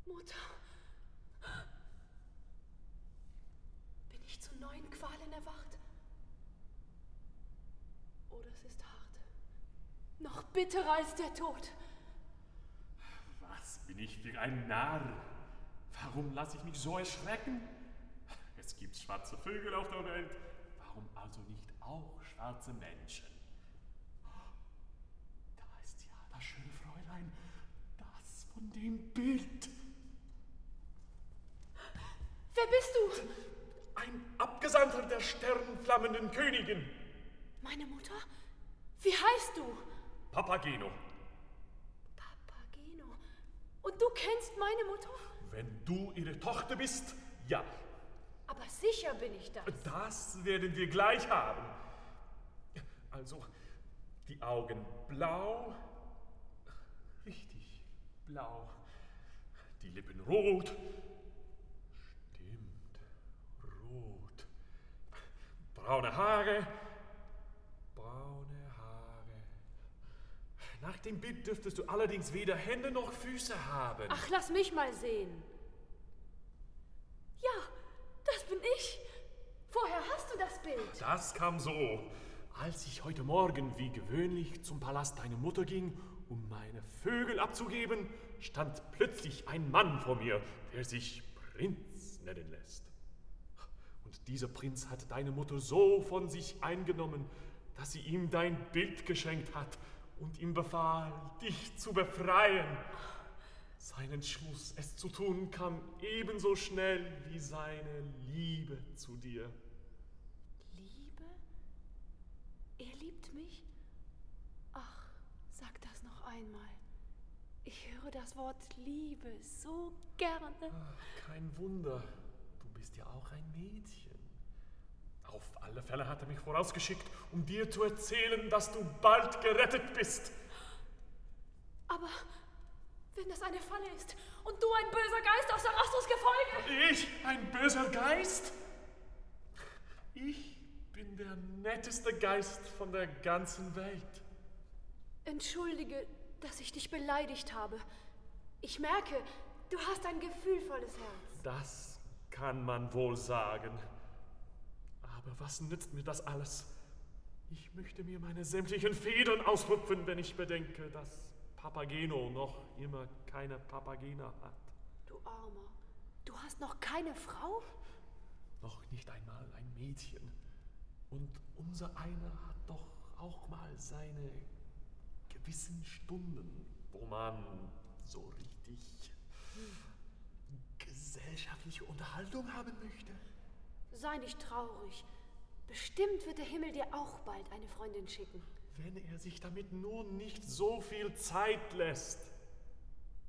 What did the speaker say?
Mutter, bin ich zu neuen Qualen erwacht? Oder es ist hart, noch bitterer als der Tod. Was bin ich für ein Narr? Warum lasse ich mich so erschrecken? Es gibt schwarze Vögel auf der Welt, warum also nicht auch schwarze Menschen? Da ist ja das schöne Fräulein, das von dem Bild. Wer bist du? Ein Abgesandter der sternenflammenden Königin. Meine Mutter? Wie heißt du? Papageno. Papageno. Und du kennst meine Mutter? Wenn du ihre Tochter bist, ja. Aber sicher bin ich das. Das werden wir gleich haben. Also, die Augen blau. Richtig, blau. Die Lippen rot. Stimmt, rot. Braune Haare. Braune Haare. Nach dem Bild dürftest du allerdings weder Hände noch Füße haben. Ach, lass mich mal sehen. Ja, das bin ich. Woher hast du das Bild? Das kam so. Als ich heute Morgen wie gewöhnlich zum Palast deiner Mutter ging, um meine Vögel abzugeben, stand plötzlich ein Mann vor mir, der sich Prinz nennen lässt. Und dieser Prinz hat deine Mutter so von sich eingenommen, dass sie ihm dein Bild geschenkt hat und ihm befahl, dich zu befreien. Sein Entschluss, es zu tun, kam ebenso schnell wie seine Liebe zu dir. Liebe? Er liebt mich? Ach, sag das noch einmal. Ich höre das Wort Liebe so gerne. Ach, kein Wunder, du bist ja auch ein Mädchen. Auf alle Fälle hat er mich vorausgeschickt, um dir zu erzählen, dass du bald gerettet bist. Aber wenn das eine Falle ist und du ein böser Geist aus Sarastros Gefolge... Ich, ein böser Geist? Ich bin der netteste Geist von der ganzen Welt. Entschuldige, dass ich dich beleidigt habe. Ich merke, du hast ein gefühlvolles Herz. Das kann man wohl sagen. Aber was nützt mir das alles? Ich möchte mir meine sämtlichen Federn ausrupfen, wenn ich bedenke, dass Papageno noch immer keine Papagena hat. Du Armer, du hast noch keine Frau? Noch nicht einmal ein Mädchen. Und unser einer hat doch auch mal seine gewissen Stunden, wo man so richtig gesellschaftliche Unterhaltung haben möchte. Sei nicht traurig. Bestimmt wird der Himmel dir auch bald eine Freundin schicken. Wenn er sich damit nur nicht so viel Zeit lässt.